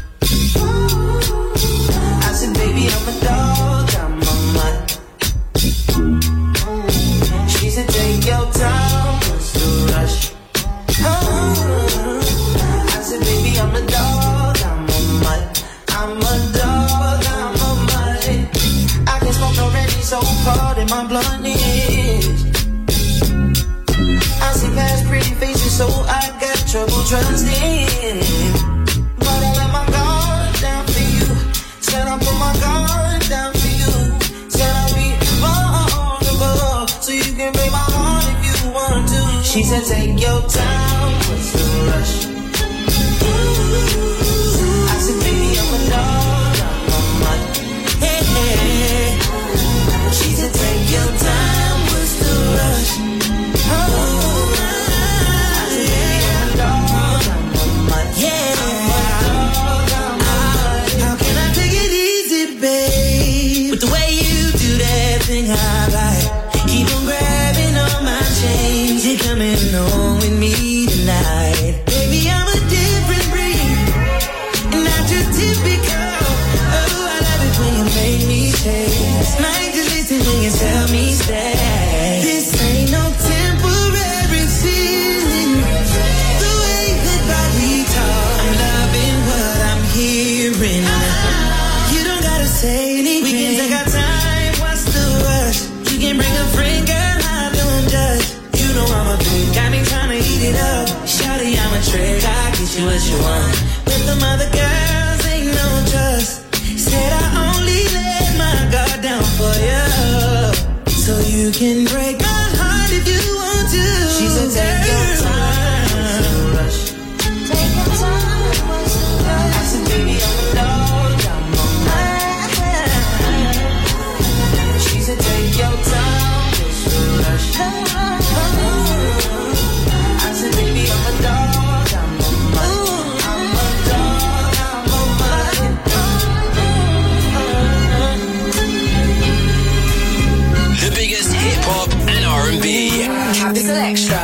I said baby, I'm a dog, I'm a mutt. She said take your time, what's the rush? I said baby, I'm a dog, I'm a mutt. I'm a dog, I'm a mutt. I can smoke already, so hard in my blunt is. I see past pretty faces, so I got trouble trusting. But I let my guard down for you. Said I put my guard down for you. Said I'll be vulnerable, so you can break my heart if you want to. She said take your time, what's the rush? I said baby, I'm a dog, I'm a mutt. Hey, hey. She said take your time, what's the rush? Oh, I like. Keep on grabbing on my chains. You're coming home with me tonight. Baby, I'm a different breed, not just typical. Oh, I love it when you make me change. Like to listen when you tell me stay. This ain't no temporary feeling. The way that body talk, I'm loving what I'm hearing. You don't gotta say anything. We can take our time. You can bring a friend, girl, I don't judge. You know I'm a big, got me trying to eat it up. Shawty, I'm a trick, I'll get you what you want. With them other girls, ain't no trust. Said I only let my guard down for you, so you can break my heart if you want to. She said take your time. Take your time. I said baby, I'm a dog, I'm a man. She said take your time. I said, baby, I'm a dog, I'm a mutt. I'm a dog, I'm a mutt. The biggest hip hop and R and B. Capital Extra.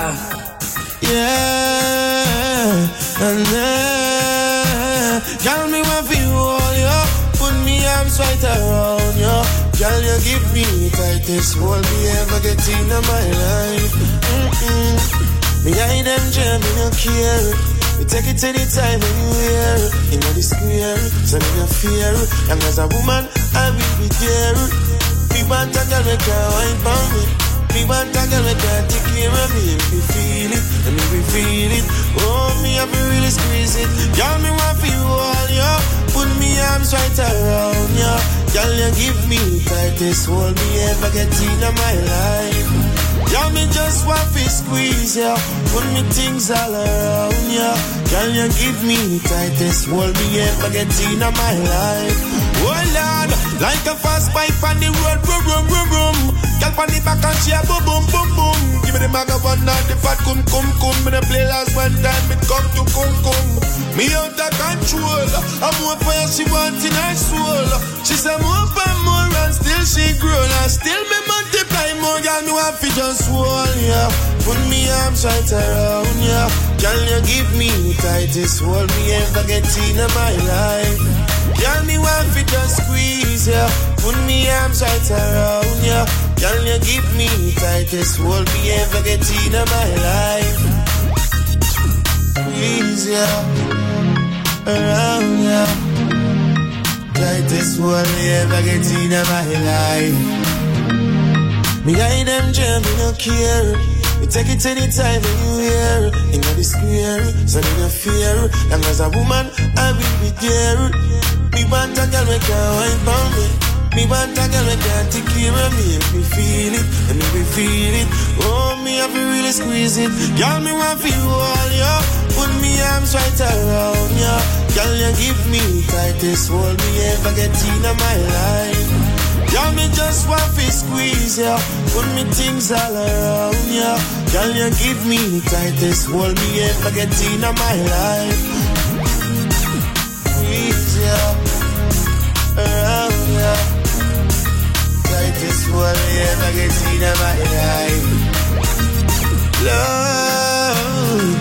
Yeah, and then, girl, me want for you all, yo. Put me arms right around you. Girl, you give me the tightest hold me ever get in my life. Mm-mm. Me hide them jam, me no care. We take it anytime, anywhere. In the square, so me no fear. And as a woman, I will be there. Me want a girl that can wine for me. Me want a girl that can take care of me. If you feel it, and if you feel it, oh, me have to really squeeze it. Girl, me want for you all, yo. Put me arms right around you. Girl, you give me the tightest hold me ever get in my life. Girl, me just want to squeeze ya. Put me things all around ya. Girl, you give me the tightest hold me ever get in my life. Oh Lord, like a fast bike on the road, boom, boom, boom, boom. Girl, on the back and she a boom, boom, boom, boom. Give me the microphone and the fat cum, cum, cum. Me the play last one time, it come to cum, cum. Me out of control. I'm more fire she want in her soul. She say more and more and still she grow. And still me multiply more. Girl, me want to just hold ya. Put me arms right around ya. Girl, you give me the tightest hold me ever get in my life. Girl, me want to just squeeze ya. Put me arms right around ya. Girl, you give me the tightest hold me ever get in my life. Squeeze ya around ya. Tightest hold me ever get in my life. Me guide them jam, me no care. We take it anytime anywhere. In the square, so no fear. Long as a woman, I will be there. Me want a girl, we can't wine for me. Me want a girl, we can't take care of me. If me feel it, and if me feel it, oh, me have to really squeeze it. Girl, me want to feel all ya. Put me arms right around ya. Girl, you give me tightest hold me ever get in my life. Girl, me just want to squeeze ya. Put me things all around ya. Girl, you give me tightest hold me ever get in my life. Squeeze ya around ya. Tightest hold me ever get in my life. Love,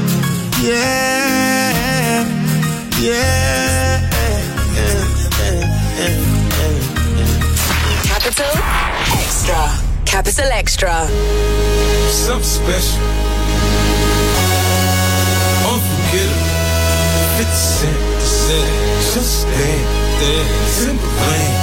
yeah, yeah. Capital Extra. Capital Extra. Something special. Unforgettable. fifty cent. Just stand there. Simple plan.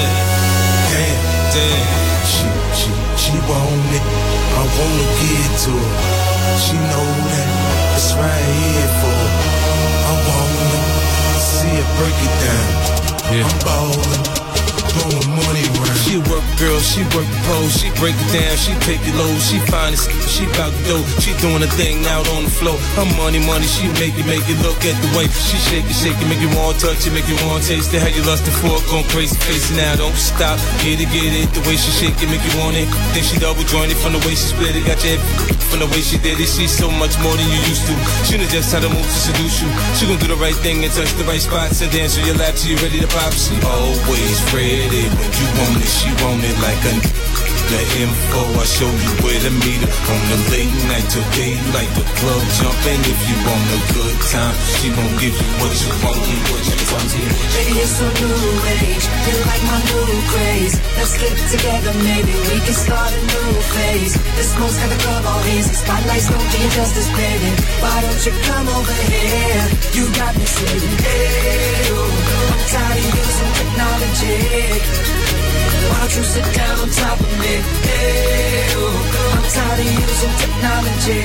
Damn, damn. She, she, she want it. I wanna get to her. She know that it's right here for her. I wanna see her break it down. Yeah. I'm ballin'. Blowing money around. She a work girl, she work the pole, she break it down, she take it low, she find it, she bout to go, she doing a thing out on the floor. Her money, money, she make it, make it look at the way she shake it, shake it, make you want to touch it, make you want to taste it. How you lustin' for it, going crazy, face it now, don't stop, get it, get it. The way she shake it, make you want it. Then she double jointed from the way she split it, got your head from the way she did it. She's so much more than you used to. She knows just how to move to seduce you. She gon' do the right thing and touch the right spots and dance on your lap till you ready to pop. She always ready. When you want it, she want it like a the info, I show you where to meet her. On the late night till daylight, the club jumping. If you want a good time, she gon' give you what you want. What you want. Baby, it's so new age. You like my new craze. Let's get together, maybe we can start a new phase. This smoke's got the club all hazy. Spotlights don't do you justice, baby. Why don't you come over here? You got me saying, hey, oh, I'm tired of using technology. Why don't you sit down on top of me? Hey, oh, I'm tired of using technology.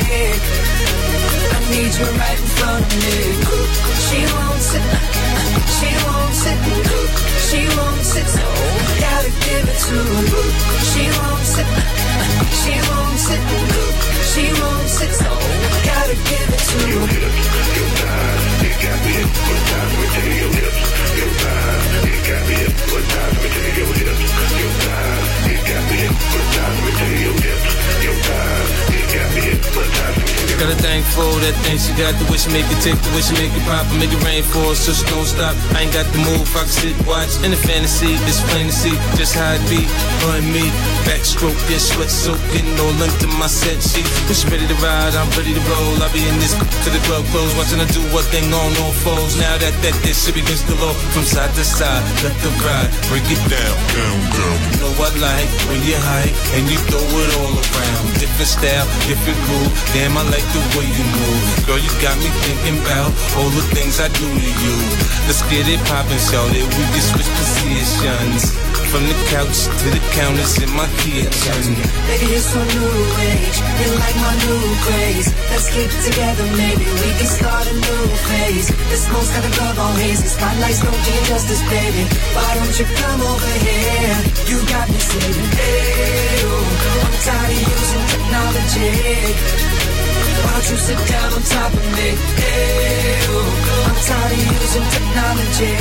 I need you right in front of me. She won't sit, she won't sit, she won't sit, so gotta give it to her. She won't sit, she won't sit, she won't sit, so gotta give it to her. Your hips, your thighs, you got me in. What time we take your hips, your thighs, you got me in. What time we take your hips, your thighs, you got me in. What time we take your hips, your thighs, you got me in. What time we take your hips. Got a thing for that thing she got, the way she make it tick, the way she make it pop and make it rain for us, so she don't stop. I ain't got the move, I can sit, watch in the fantasy, it's plain to see just how it be. Her and me, backstroking, sweat soaking, all under my set sheet. When she ready to ride, I'm ready to roll. I be in this to the club close, watching her do what thing on all foes. Now that that this shit begins to low, from side to side, let the ride, break it down, down, down. You know I like when you high and you throw it all around. Different style, different move. Damn, I like the way you move. Girl, you got me thinking about all the things I do to you. Let's get it poppin', shout it. We can switch positions from the couch to the counters in my kitchen. Baby, it's so new age. You like my new craze. Let's get together, maybe we can start a new phase. The smoke's got the club all hazy. Spotlights don't do you justice, baby. Why don't you come over here? You got me saying, hey, oh, I'm tired of using technology. Why don't you sit down on top of me? Hey, oh, I'm tired of using technology.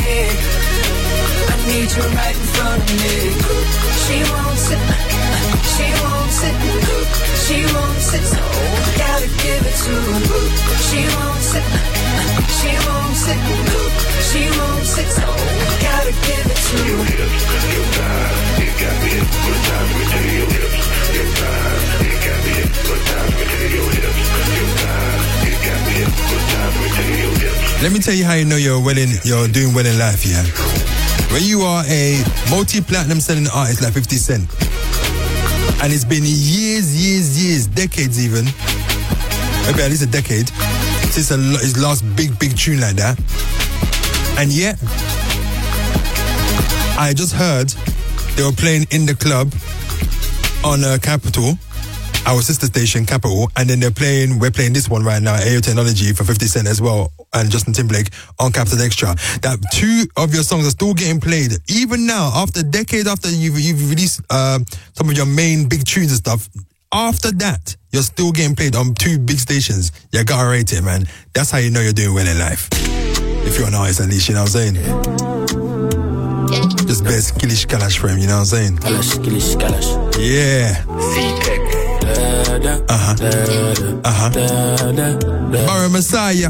I need you right in front of me. She won't sit, she won't sit, she won't sit, so gotta give it to her. She won't sit, she won't sit, she won't sit, so gotta give it to her. Your hips, your thighs, you got me in. What time we take your hips, your thighs, you got me in. What time we take your hips, your thighs, you got me in. What time we take your hips. Let me tell you how you know you're well in, you're doing well in life, yeah? When you are a multi-platinum selling artist like fifty cent, and it's been years, years, years, decades even, maybe at least a decade, since a, his last big, big tune like that, and yet, I just heard they were playing in the club on uh, Capitol, our sister station Capital, and then they're playing. We're playing this one right now, A O Technology for fifty Cent as well, and Justin Timberlake on Capital Extra. That two of your songs are still getting played even now, after decades after you've you've released uh, some of your main big tunes and stuff. After that, you're still getting played on two big stations. You gotta rate it, man. That's how you know you're doing well in life. If you're an artist, at least, you know what I'm saying? Just best Killish Kalash for him, you know what I'm saying? Kalash, Killish Kalash. Yeah. Uh-huh. Uh-huh. Barry Messiah.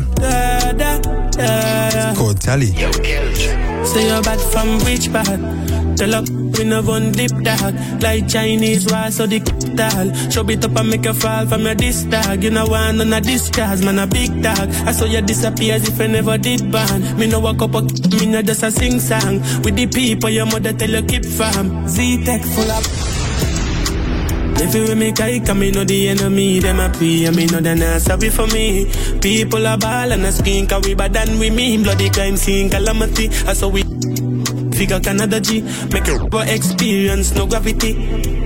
It's called Tally. Say you're bad from which part? Tell up, we no one dip dog. Like Chinese war, so the dog. Show it up and make you fall from your disc dog. You know one on a discard, man a big dog. I saw you disappear as if I never did ban. Me no walk up, me no just a sing song. With the people your mother tell you keep farm. Z-Tech full up. If you make I come, me know the enemy, them a pray, and me know they not sorry for me. People are ball and a skin, cause we bad than we mean. Bloody crime scene, calamity, I saw we figure Canada G, make a experience, no gravity.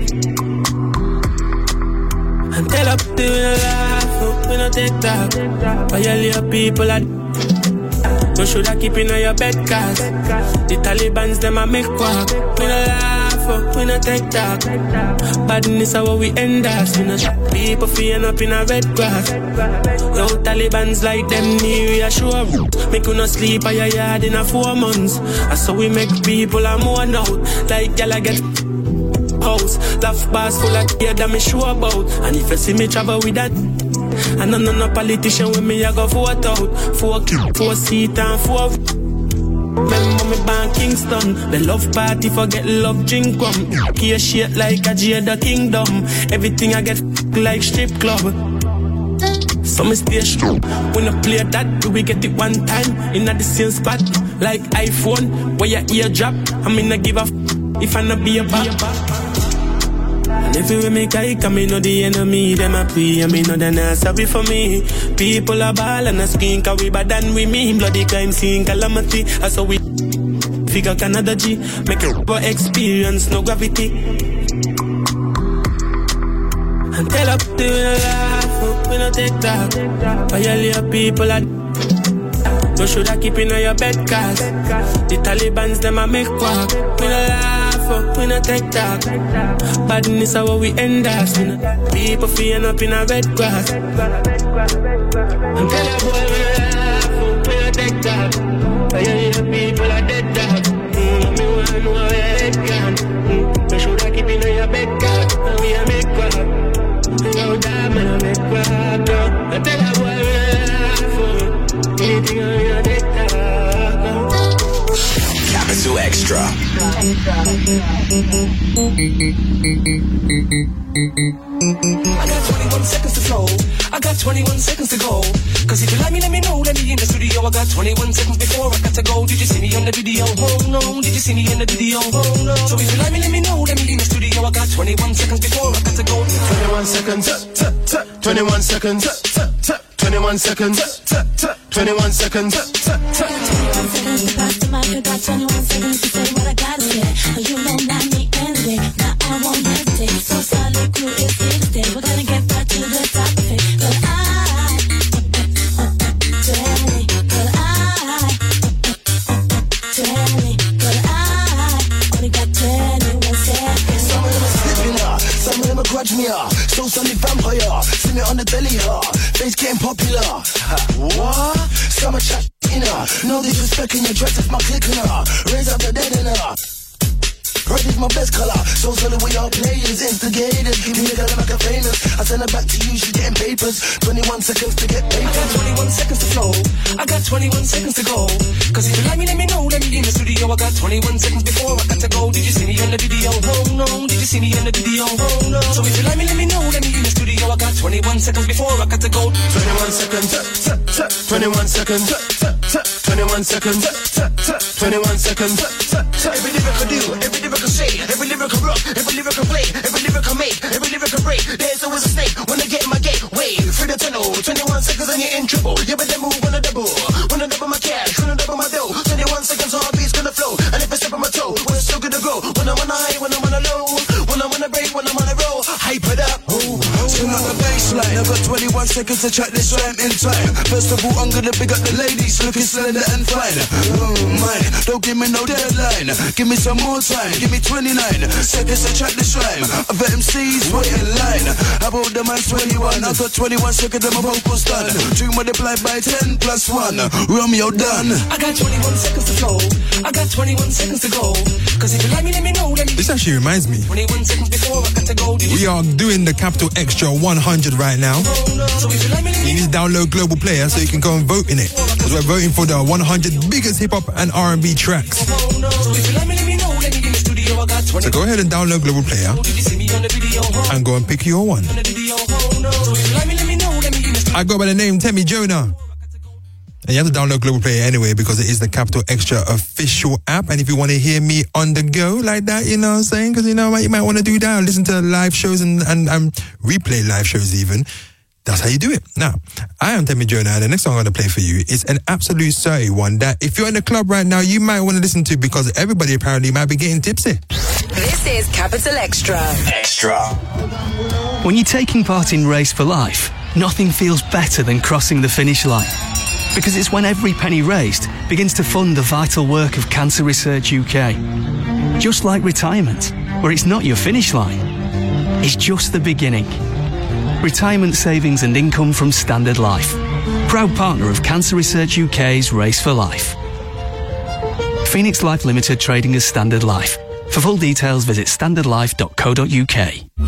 And tell up to we no laugh, we no take talk. Violate people are no should I keep in your bed, cause the Taliban's them a make walk. We no laugh, we no take talk. Badness is how we end us. We no people feeling up in a red grass. Yo, Taliban's like them near reassure. Make you no sleep at your yard in a four months. And so we make people a more out. Like y'all get house. Laugh bars full of gear that me sure about. And if you see me travel with that, and I'm not a politician with me, I go vote out. Four, four seat and four. Remember me born Kingston. The love party forget love drink rum. Gear shit like a Jada Kingdom. Everything I get like strip club. So me stay strong. When I play that, do we get it one time? In the same spot, like iPhone. Where your ear drop, I mean I give a f- if I not be a back. And if you make I come, me know the enemy, them a pray, and me know they not sorry for me. People are ball and a skin, cause we bad than we mean. Bloody crime scene, calamity, I saw we figure Canada G, make a experience, no gravity. And tell up to we no laugh, we no take talk. Violate people are no should I keep in your bed, cause the Taliban's them a make walk. We no laugh, we no take talk. Badness is how we end us. We no people feeling up in a red grass. And tell your boy we no laugh, we no take talk. Violate people are dead dog. Mm, me wanna know how your head gone. Mm, no should I keep in your bed, cause we a make walk. No damn, we no make walk. And tell your boy we no laugh, anything on your data. Capital Extra. I got twenty-one seconds to flow. I got twenty-one seconds to go. Cause if you like me, let me know. Let me in the studio. I got twenty-one seconds before I got to go. Did you see me on the video? Oh no. Did you see me in the video? Oh no. So if you like me, let me know. Let me in the studio. I got twenty-one seconds before I got to go. twenty-one seconds. twenty-one seconds. twenty-one seconds. twenty-one seconds. twenty-one seconds to pass the mic. I got twenty-one seconds to say what I gotta say. You know not me anyway. Now I won't hesitate. So solid crew is sixty. We're gonna get back to the top of it. But I, twenty. But I, twenty. But I only got twenty-one seconds. Some of them are slipping up. Some of them are grudge me up. So some vampire. See me on the belly up. Face getting popular. What? Some are chat in her. No disrespect in your dress if my clicking her. Raise up the dead in her. Red is my best color. So solid with your players, instigators. Give me a girl like a famous. I send her back to you, she getting papers. twenty-one seconds to get papers. I got twenty-one seconds to flow. I got twenty-one seconds to go. Cause if you like me, let me know. Let me in the studio. I got twenty-one seconds before I got to go. Did you see me on the video? Oh no. Did you see me on the video? Oh no. So if you like me, let me know. Let me in the studio. I got twenty-one seconds before I got to go. twenty-one seconds. twenty-one seconds. twenty-one seconds. twenty-one seconds. Every lyric I do, every lyric I say, every lyric I rock, every lyric I play, every lyric I make, every lyric I break. There's always a snake when I get in my gate. Wait, through the tunnel, twenty-one seconds and you're in trouble. You better move on a double, wanna double my cash, wanna double my dough. twenty-one seconds, heartbeat's gonna flow, and if I step on my toe, we're still gonna go. When I'm on a high, when I'm on a low, when I'm on a break, when I'm on a roll, hype it up. Oh, baseline. I've got twenty-one seconds to track this rhyme in time. First of all, I'm gonna big up the ladies, looking slender and fine. Oh, mine, don't give me no deadline. Give me some more time, give me twenty-nine seconds to track this rhyme. Other M Cs wait in line. How about the man twenty-one? I've got twenty-one seconds and my vocals done. Two multiplied by ten plus one. Romeo done. I got twenty-one seconds to go. I got twenty-one seconds to go. Cause if you let me, let me know. Let me This actually reminds me. twenty-one seconds before I got to go. We are doing the Capital Extra one hundred right now. So if you let me, let me You need to download Global Player so you can go and vote in it. Because we're voting for the one hundred biggest hip hop and R and B tracks. So if you let me, let me know. Let me get the studio. I got twenty. So go ahead and download Global Player and go and pick your one. I go by the name Temi Jonah. And you have to download Global Player anyway because it is the Capital Extra official app. And if you want to hear me on the go like that, you know what I'm saying? Because you know what, you might want to do that. Listen to live shows and, and, and replay live shows even. That's how you do it. Now, I am Temi Jonah, and the next song I'm going to play for you is an absolute certain one that if you're in the club right now, you might want to listen to because everybody apparently might be getting tipsy. This is Capital Extra. Extra. When you're taking part in Race for Life, nothing feels better than crossing the finish line. Because it's when every penny raised begins to fund the vital work of Cancer Research U K. Just like retirement, where it's not your finish line, it's just the beginning. Retirement savings and income from Standard Life. Proud partner of Cancer Research U K's Race for Life. Phoenix Life Limited trading as Standard Life. For full details, visit standard life dot co dot uk.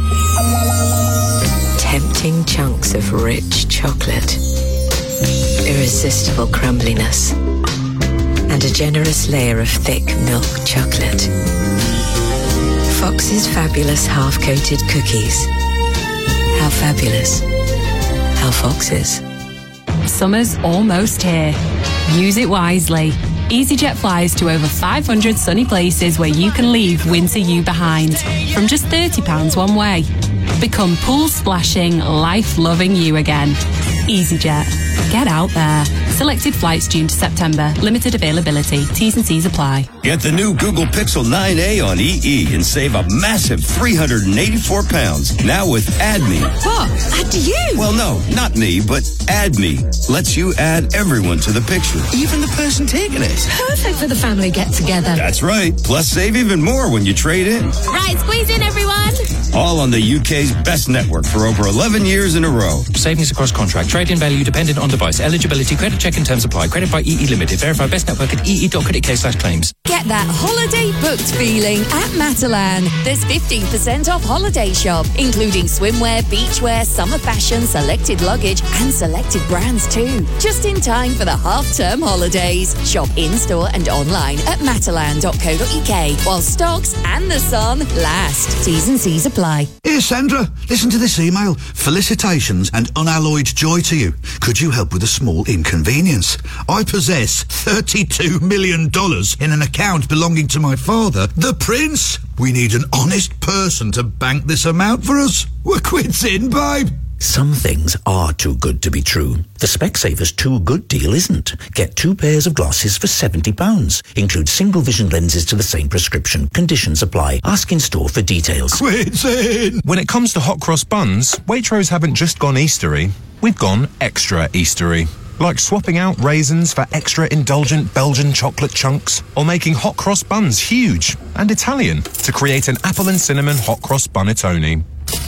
Tempting chunks of rich chocolate. Irresistible crumbliness. And a generous layer of thick milk chocolate. Fox's fabulous half-coated cookies. How fabulous. How Fox's. Summer's almost here. Use it wisely. EasyJet flies to over five hundred sunny places where you can leave winter you behind from just thirty pounds one way. Become pool splashing, life-loving you again. EasyJet. Get out there. Selected flights June to September. Limited availability. T's and C's apply. Get the new Google Pixel nine A on E E and save a massive three hundred eighty-four pounds. Now with Add Me. What? Add you? Well, no, not me, but Add Me lets you add everyone to the picture, even the person taking it. Perfect for the family get-together. That's right. Plus, save even more when you trade in. Right, squeeze in, everyone. All on the U K's best network for over eleven years in a row. Savings across contract. Trade-in value dependent on device. Eligibility. Credit check and terms apply. Credit by E E Limited. Verify best network at ee.co.uk slash claims. Get that holiday booked feeling at Matalan. There's fifteen percent off holiday shop, including swimwear, beachwear, summer fashion, selected luggage, and selected brands too. Just in time for the half-term holidays. Shop in-store and online at matalan dot co dot uk while stocks and the sun last. T's and C's apply. Here, Sandra, listen to this email. Felicitations and unalloyed joy to you. Could you help with a small inconvenience? I possess thirty-two million dollars in an account belonging to my father, the Prince. We need an honest person to bank this amount for us. We're quits in, babe. Some things are too good to be true. The Specsavers Too Good deal isn't. Get two pairs of glasses for seventy pounds. Include single vision lenses to the same prescription. Conditions apply. Ask in store for details. Quits in. When it comes to hot cross buns, Waitrose haven't just gone Eastery. We've gone extra Eastery. Like swapping out raisins for extra indulgent Belgian chocolate chunks, or making hot cross buns huge and Italian to create an apple and cinnamon hot cross bunnetone.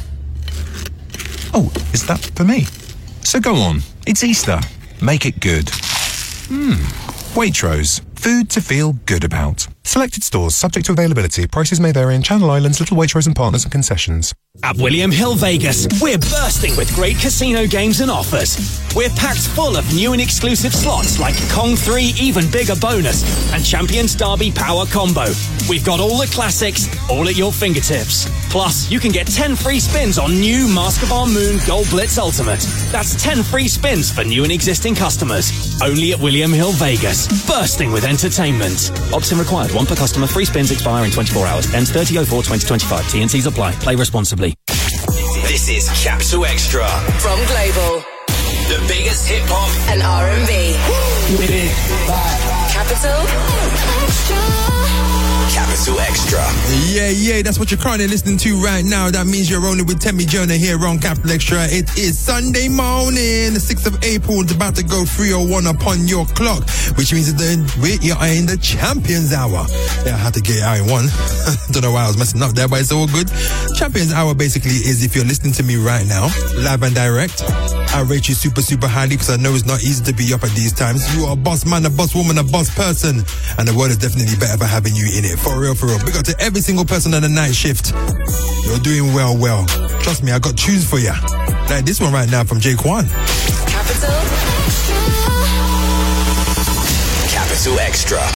Oh, is that for me? So go on, it's Easter. Make it good. Mmm. Waitrose. Food to feel good about. Selected stores subject to availability. Prices may vary in Channel Islands, Little Waitrose and Partners and concessions. At William Hill Vegas, we're bursting with great casino games and offers. We're packed full of new and exclusive slots like Kong three Even Bigger Bonus and Champions Derby Power Combo. We've got all the classics, all at your fingertips. Plus, you can get ten free spins on new Mask of Our Moon Gold Blitz Ultimate. That's ten free spins for new and existing customers. Only at William Hill Vegas, bursting with entertainment. Opt-in required. One per customer. Free spins expire in twenty-four hours. Ends thirty oh four twenty twenty-five. T and C's apply. Play responsibly. This is Capital Extra From Global. The biggest hip hop And R and B. Capital Capital Extra. Yeah, yeah, that's what you're currently listening to right now. That means you're rolling with Temi Jonah here on Capital Extra. It is Sunday morning, the sixth of April. It's about to go three oh one upon your clock, which means that you're in the Champions Hour. Yeah, I had to get it out in one. Don't know why I was messing up there, but it's all good. Champions Hour basically is if you're listening to me right now, live and direct. I rate you super, super highly because I know it's not easy to be up at these times. You are a boss man, a boss woman, a boss person. And the world is definitely better for having you in it. For real, for real. Big up to every single person on the night shift. You're doing well, well. Trust me, I got tunes for you. Like this one right now from Jay Kwan. Capital Capital Extra